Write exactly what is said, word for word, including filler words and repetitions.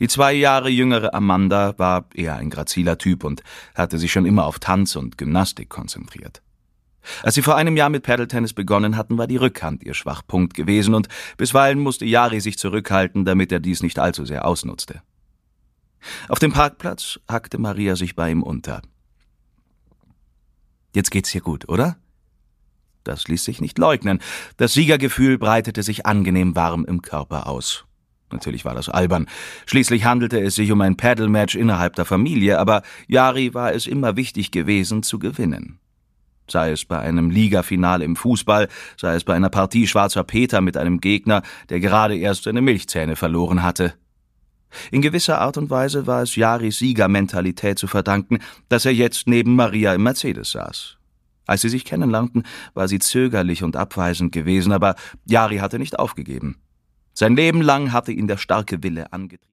Die zwei Jahre jüngere Amanda war eher ein graziler Typ und hatte sich schon immer auf Tanz und Gymnastik konzentriert. Als sie vor einem Jahr mit Paddle-Tennis begonnen hatten, war die Rückhand ihr Schwachpunkt gewesen und bisweilen musste Jari sich zurückhalten, damit er dies nicht allzu sehr ausnutzte. Auf dem Parkplatz hackte Maria sich bei ihm unter. »Jetzt geht's dir gut, oder?« Das ließ sich nicht leugnen. Das Siegergefühl breitete sich angenehm warm im Körper aus. Natürlich war das albern. Schließlich handelte es sich um ein Paddle-Match innerhalb der Familie, aber Jari war es immer wichtig gewesen, zu gewinnen. Sei es bei einem Ligafinale im Fußball, sei es bei einer Partie Schwarzer Peter mit einem Gegner, der gerade erst seine Milchzähne verloren hatte. In gewisser Art und Weise war es Jaris Siegermentalität zu verdanken, dass er jetzt neben Maria im Mercedes saß. Als sie sich kennenlernten, war sie zögerlich und abweisend gewesen, aber Jari hatte nicht aufgegeben. Sein Leben lang hatte ihn der starke Wille angetrieben.